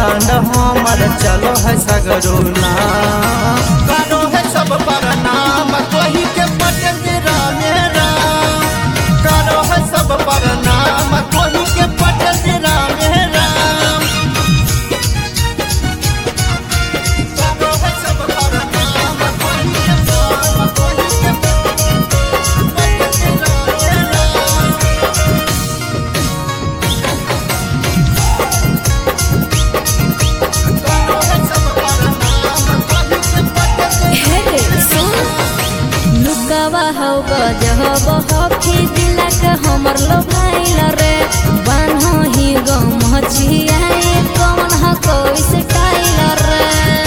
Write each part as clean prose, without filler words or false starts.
brand हमर चलो है सगरोना करो है सब परनाम कोही के पटेल राम राम करो है सब परनाम कोही के पटेल राम राम करो है सब परनाम कोही के पटेल राम राम लुकावा हो गजब हफी दिलक हमर लो भाईल रे बान्हो ही गो मछियाए कौन ह कोई से टाइल रे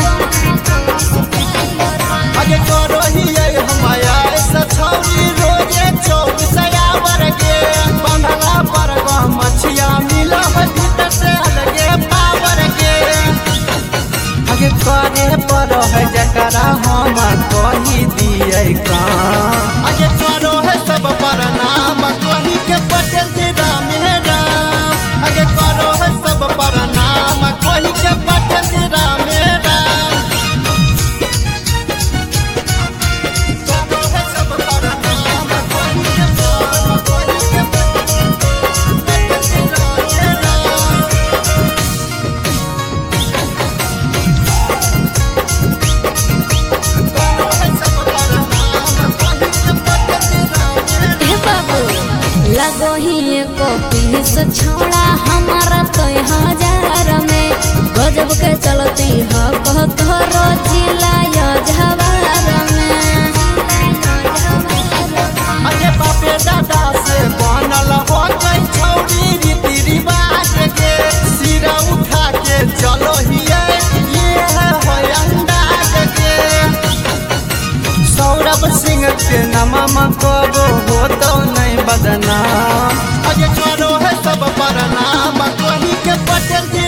अगे करो ही हमाया सछौरी रोजे 24 आवर के बंधला पर गो मछिया मिला भीतर से अलगे पावर के अगे करे पर है जकरा हम कही दिए काम अगे करो है सब परनाम कही के पटेल राम राम अगे करो है सब परनाम कही के पटेल राम राम करो है सब परनाम कही के पटेल राम राम लगो ही एको पीस छोड़ा हमारा तो हजार में गजब के चलती है कहरो जिला झवार में अरे बापे दादा से बनल हो गई छौरी रीति रिवाज के सिरा उठा के चलो हिए ये है अंदाज के सौरभ सिंह के नामा करो हो तो नहीं बदनाम अगे करो है सब परनाम कोही के पटेल